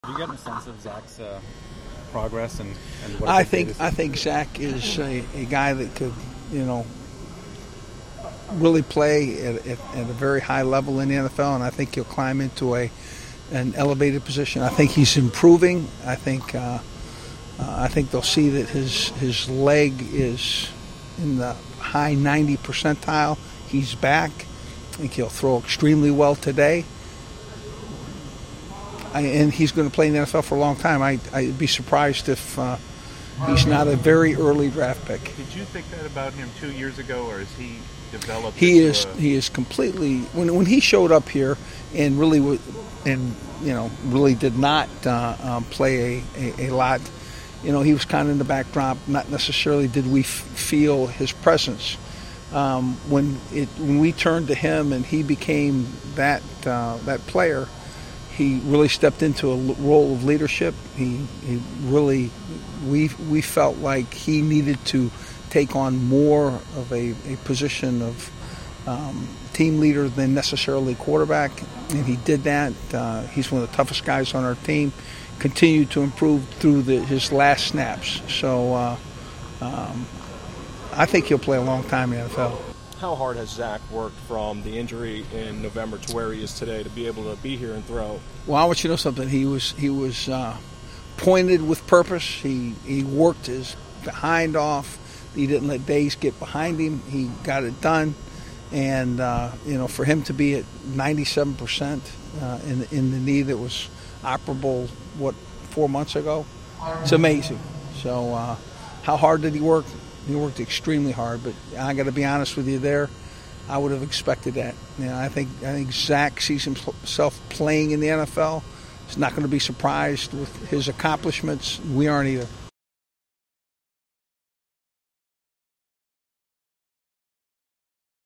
Do you get a sense of Zach's progress and what I think Zach is a guy that could, really play at a very high level in the NFL, and I think he'll climb into an elevated position. I think he's improving. I think they'll see that his leg is in the high 90 percentile. He's back. I think he'll throw extremely well today. And he's going to play in the NFL for a long time. I'd be surprised if he's not a very early draft pick. Did you think that about him 2 years ago, or has he developed? He is completely. When he showed up here and really did not play a lot. He was kind of in the backdrop. Not necessarily did we feel his presence. When we turned to him and he became that player. He really stepped into a role of leadership. We felt like he needed to take on more of a position of team leader than necessarily quarterback, and he did that. He's one of the toughest guys on our team. Continued to improve through his last snaps. So I think he'll play a long time in the NFL. How hard has Zach worked from the injury in November to where he is today to be able to be here and throw? Well, I want you to know something. He was pointed with purpose. He worked his behind off. He didn't let days get behind him. He got it done. And, for him to be at 97% in the knee that was operable, 4 months ago, it's amazing. So how hard did he work? He worked extremely hard, but I got to be honest with you there. I would have expected that. I think Zach sees himself playing in the NFL. He's not going to be surprised with his accomplishments. We aren't either.